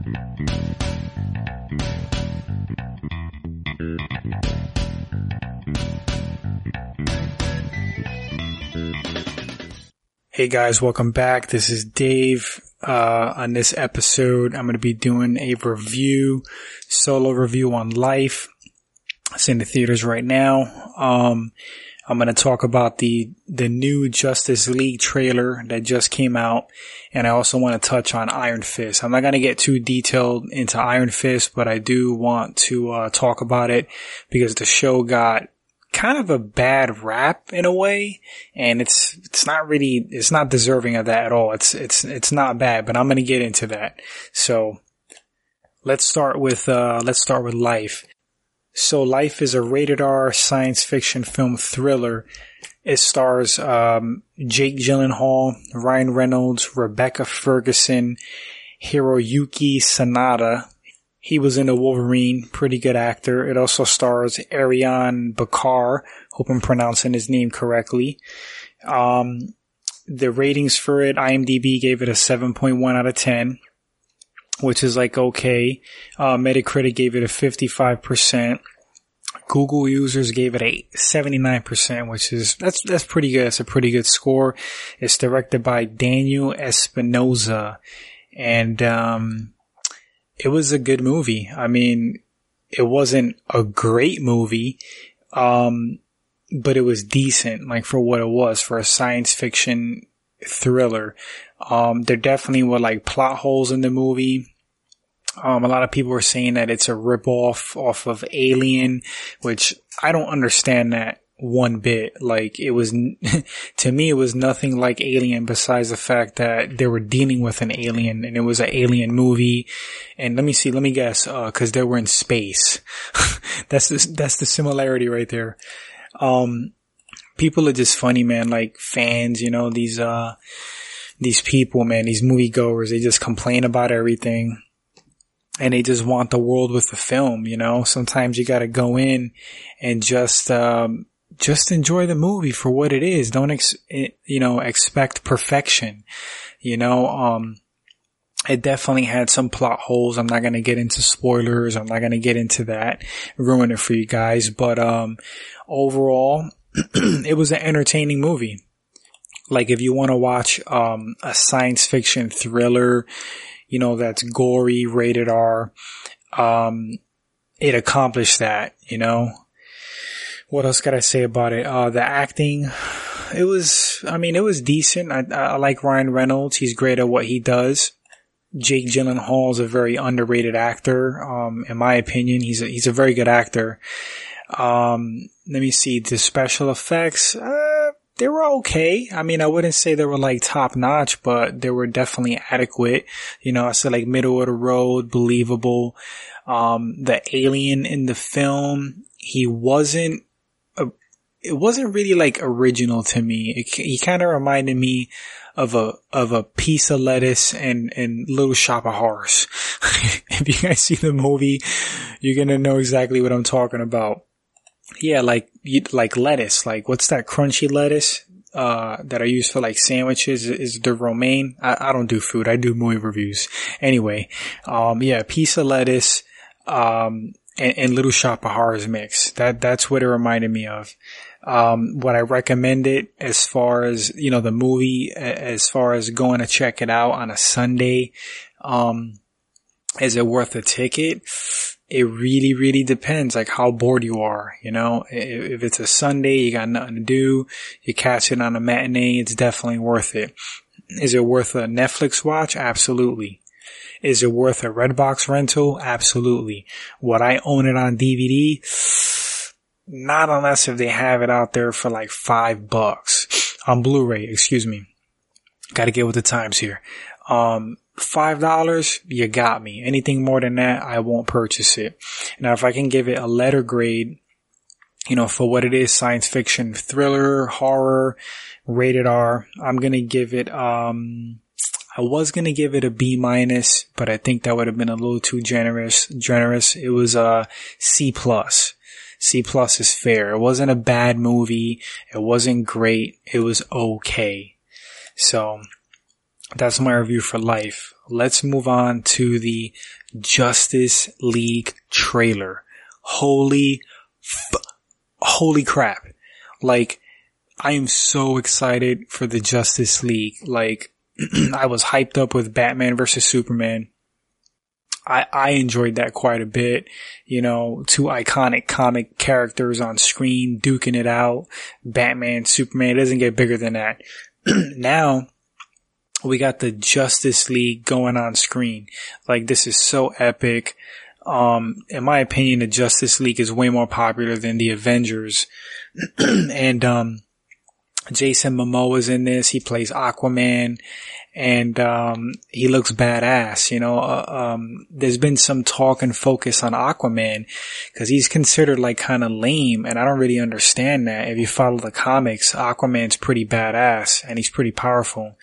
Hey guys, welcome back. This is Dave. On this episode, I'm going to be doing a solo review on Life. It's in the theaters right now. I'm going to talk about the new Justice League trailer that just came out. And I also want to touch on Iron Fist. I'm not going to get too detailed into Iron Fist, but I do want to talk about it because the show got kind of a bad rap in a way, and it's not deserving of that at all. It's not bad, but I'm going to get into that. So let's start with Life. So Life is a rated R science fiction film thriller. It stars Jake Gyllenhaal, Ryan Reynolds, Rebecca Ferguson, Hiroyuki Sanada. He was in The Wolverine, pretty good actor. It also stars Ariane Bakar. Hope I'm pronouncing his name correctly. The ratings for it, IMDb gave it a 7.1 out of 10, which is like okay. Metacritic gave it a 55%. Google users gave it a 79%, which is, that's pretty good. It's a pretty good score. It's directed by Daniel Espinosa. And, it was a good movie. I mean, it wasn't a great movie, but it was decent, like for what it was, for a science fiction thriller. There definitely were like plot holes in the movie. A lot of people were saying that it's a ripoff off of Alien, which I don't understand that one bit. Like it was, to me, it was nothing like Alien besides the fact that they were dealing with an alien and it was an alien movie. And let me guess, cause they were in space. That's the similarity right there. People are just funny, man, like fans, you know, these people, man, these moviegoers, they just complain about everything. And they just want the world with the film, you know. Sometimes you gotta go in and just enjoy the movie for what it is. Don't expect perfection. You know, it definitely had some plot holes. I'm not going to get into spoilers. I'm not going to get into that, ruin it for you guys. But, overall, it was an entertaining movie. Like if you want to watch, a science fiction thriller, you know, that's gory, rated R, it accomplished that, you know. What else could I say about it? The acting, it was decent. I like Ryan Reynolds. He's great at what he does. Jake Gyllenhaal is a very underrated actor. In my opinion, he's a very good actor. Let me see. The special effects, they were okay. I mean, I wouldn't say they were like top notch, but they were definitely adequate. You know, I said like middle of the road, believable. The alien in the film, it wasn't really like original to me. He kind of reminded me of a piece of lettuce and Little Shop of Horrors. If you guys see the movie, you're gonna know exactly what I'm talking about. Yeah, like lettuce. Like what's that crunchy lettuce that I use for like sandwiches? Is the romaine? I don't do food. I do movie reviews. Anyway, yeah, piece of lettuce, and Little Shop of Horrors mix. That's what it reminded me of. Would I recommend it as far as, you know, the movie, as far as going to check it out on a Sunday? Is it worth a ticket? It really, really depends, like how bored you are, you know. If it's a Sunday, you got nothing to do, you catch it on a matinee, it's definitely worth it. Is it worth a Netflix watch? Absolutely. Is it worth a Redbox rental? Absolutely. Would I own it on DVD? Not unless if they have it out there for like $5 on Blu-ray, excuse me. Gotta get with the times here. $5, you got me. Anything more than that, I won't purchase it. Now, if I can give it a letter grade, you know, for what it is, science fiction, thriller, horror, rated R, I'm gonna give it, I was gonna give it a B-, but I think that would have been a little too generous. It was a C+. C+ is fair. It wasn't a bad movie. It wasn't great. It was okay. So, That's my review for Life. Let's move on to the Justice League trailer. Holy crap. Like, I am so excited for the Justice League. Like, I was hyped up with Batman versus Superman. I enjoyed that quite a bit. You know, two iconic comic characters on screen duking it out. Batman, Superman, it doesn't get bigger than that. Now, we got the Justice League going on screen. Like, this is so epic. In my opinion, the Justice League is way more popular than the Avengers. And, Jason Momoa's in this. He plays Aquaman. And, he looks badass, you know. There's been some talk and focus on Aquaman because he's considered like kind of lame, and I don't really understand that. If you follow the comics, Aquaman's pretty badass and he's pretty powerful.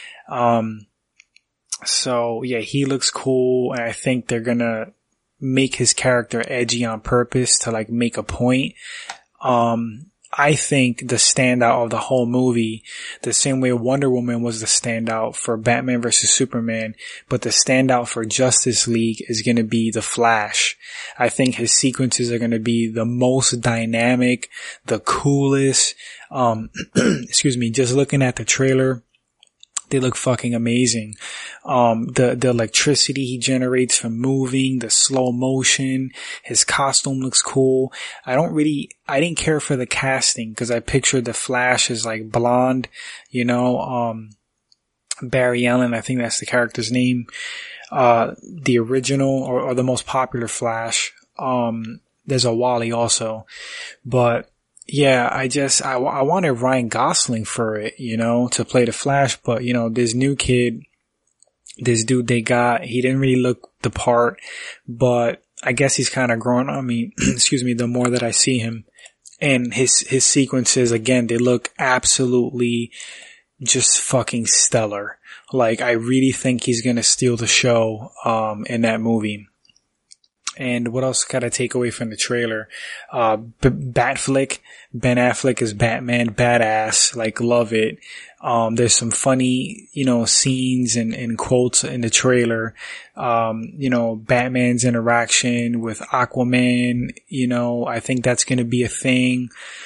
So yeah, he looks cool, and I think they're gonna make his character edgy on purpose to like make a point. I think the standout of the whole movie, the same way Wonder Woman was the standout for Batman vs. Superman, but the standout for Justice League is going to be the Flash. I think his sequences are going to be the most dynamic, the coolest. Excuse me, just looking at the trailer, they look fucking amazing. The electricity he generates from moving, the slow motion, his costume looks cool. I didn't care for the casting because I pictured the Flash as like blonde, you know, Barry Allen, I think that's the character's name. The original or the most popular Flash. There's a Wally also, but yeah, I wanted Ryan Gosling for it, you know, to play the Flash, but you know, this new kid, this dude they got, he didn't really look the part, but I guess he's kind of growing on me, excuse me, the more that I see him. And his sequences, again, they look absolutely just fucking stellar. Like, I really think he's gonna steal the show, in that movie. And what else can I take away from the trailer? Batflick, Ben Affleck is Batman, badass, like love it. There's some funny, you know, scenes and quotes in the trailer. You know, Batman's interaction with Aquaman, you know, I think that's gonna be a thing.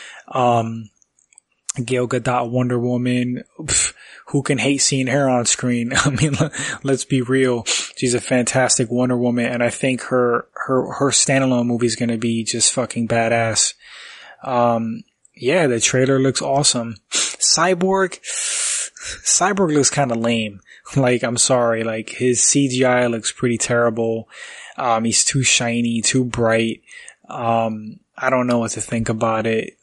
Gal Gadot, Wonder Woman, who can hate seeing her on screen? I mean, let's be real. She's a fantastic Wonder Woman, and I think her standalone movie is gonna be just fucking badass. Yeah, the trailer looks awesome. Cyborg looks kinda lame. Like, I'm sorry, like, his CGI looks pretty terrible. He's too shiny, too bright. I don't know what to think about it.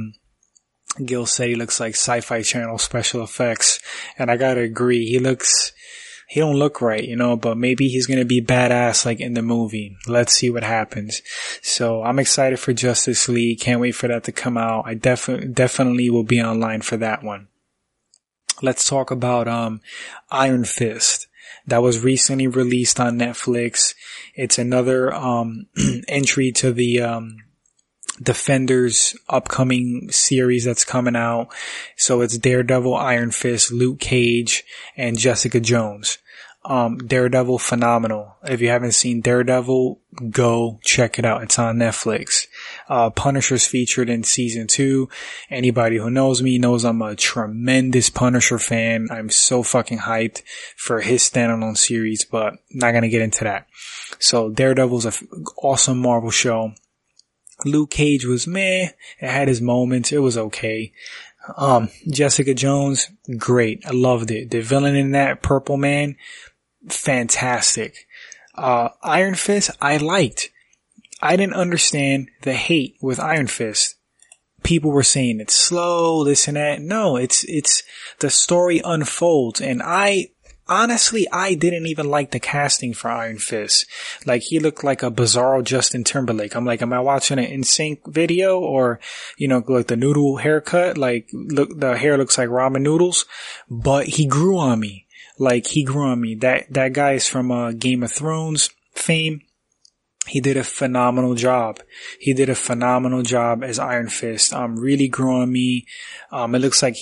Gil said he looks like Sci-Fi Channel special effects, and I gotta agree, he don't look right, you know, but maybe he's gonna be badass like in the movie. Let's see what happens. So I'm excited for Justice League, can't wait for that to come out. I definitely will be online for that one. Let's talk about Iron Fist. That was recently released on Netflix. It's another entry to the Defenders upcoming series that's coming out. So it's Daredevil, Iron Fist, Luke Cage, and Jessica Jones. Daredevil, phenomenal. If you haven't seen Daredevil, go check it out. It's on Netflix. Punisher's featured in season 2. Anybody who knows me knows I'm a tremendous Punisher fan. I'm so fucking hyped for his standalone series, but not gonna get into that. So Daredevil's an awesome Marvel show. Luke Cage was meh. It had his moments. It was okay. Jessica Jones, great. I loved it. The villain in that, Purple Man, fantastic. Iron Fist, I liked. I didn't understand the hate with Iron Fist. People were saying it's slow, this and that. No, it's the story unfolds, and honestly, I didn't even like the casting for Iron Fist. Like, he looked like a bizarro Justin Timberlake. I'm like, am I watching an NSYNC video? Or, you know, like the noodle haircut? Like, look, the hair looks like ramen noodles. But he grew on me. Like, he grew on me. That guy is from Game of Thrones fame. He did a phenomenal job. He did a phenomenal job as Iron Fist. Really grew on me. It looks like he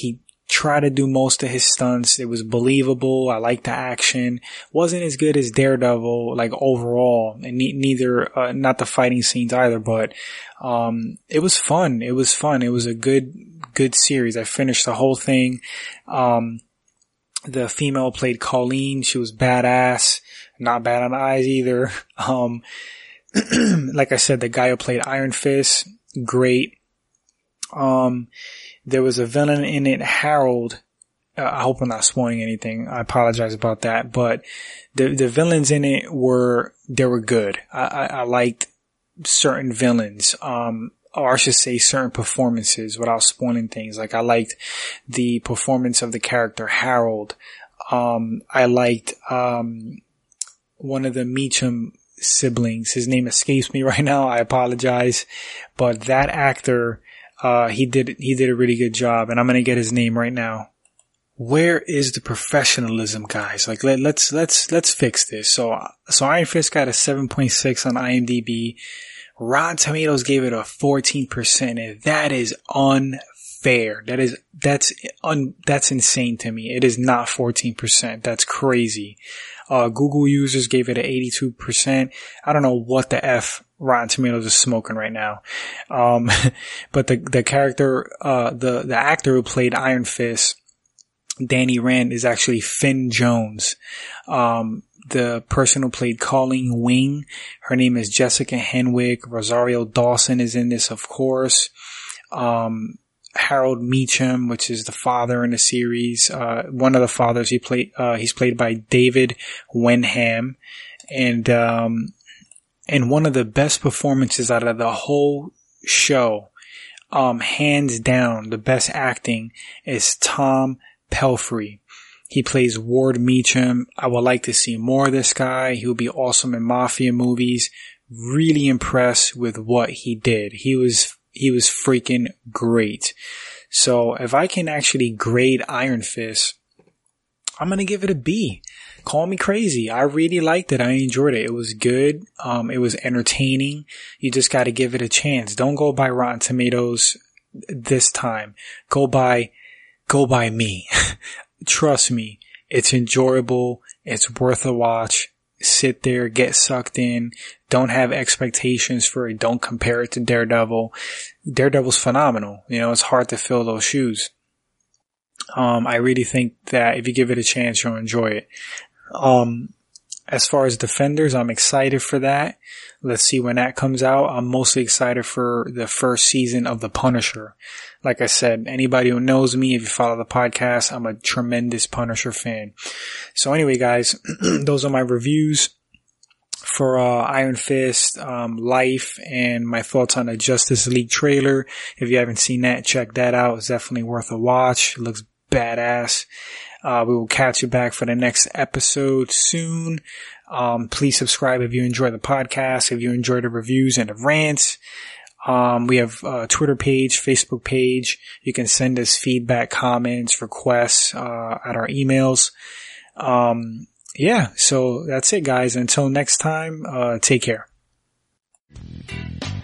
try to do most of his stunts. It was believable. I liked the action. Wasn't as good as Daredevil, like overall, and neither, not the fighting scenes either, but, it was fun. It was fun. It was a good series. I finished the whole thing. The female played Colleen. She was badass. Not bad on the eyes either. Like I said, the guy who played Iron Fist, great. There was a villain in it, Harold. I hope I'm not spoiling anything. I apologize about that. But the villains in it were good. I liked certain villains. Or I should say certain performances without spoiling things. Like I liked the performance of the character Harold. I liked, one of the Meacham siblings. His name escapes me right now. I apologize. But that actor, he did a really good job, and I'm gonna get his name right now. Where is the professionalism, guys? Like, let's fix this. So Iron Fist got a 7.6 on IMDb. Rotten Tomatoes gave it a 14%, and that is unfair. That's insane to me. It is not 14%. That's crazy. Google users gave it an 82%. I don't know what the F Rotten Tomatoes is smoking right now. But the character, the actor who played Iron Fist, Danny Rand, is actually Finn Jones. The person who played Colleen Wing, her name is Jessica Henwick. Rosario Dawson is in this, of course. Harold Meacham, which is the father in the series, one of the fathers he's played by David Wenham. And one of the best performances out of the whole show, hands down, the best acting is Tom Pelphrey. He plays Ward Meacham. I would like to see more of this guy. He would be awesome in Mafia movies. Really impressed with what he did. He was freaking great. So if I can actually grade Iron Fist, I'm going to give it a B. Call me crazy. I really liked it. I enjoyed it. It was good. It was entertaining. You just got to give it a chance. Don't go by Rotten Tomatoes this time. Go by me. Trust me. It's enjoyable. It's worth a watch. Sit there, get sucked in. Don't have expectations for it. Don't compare it to Daredevil. Daredevil's phenomenal. You know, it's hard to fill those shoes. I really think that if you give it a chance, you'll enjoy it. As far as Defenders, I'm excited for that. Let's see when that comes out. I'm mostly excited for the first season of The Punisher. Like I said, anybody who knows me, if you follow the podcast, I'm a tremendous Punisher fan. So anyway, guys, those are my reviews for Iron Fist, Life, and my thoughts on the Justice League trailer. If you haven't seen that, check that out. It's definitely worth a watch. It looks badass. We will catch you back for the next episode soon. Please subscribe if you enjoy the podcast, if you enjoy the reviews and the rants. We have a Twitter page, Facebook page. You can send us feedback, comments, requests, at our emails. Yeah, so that's it, guys. Until next time, take care.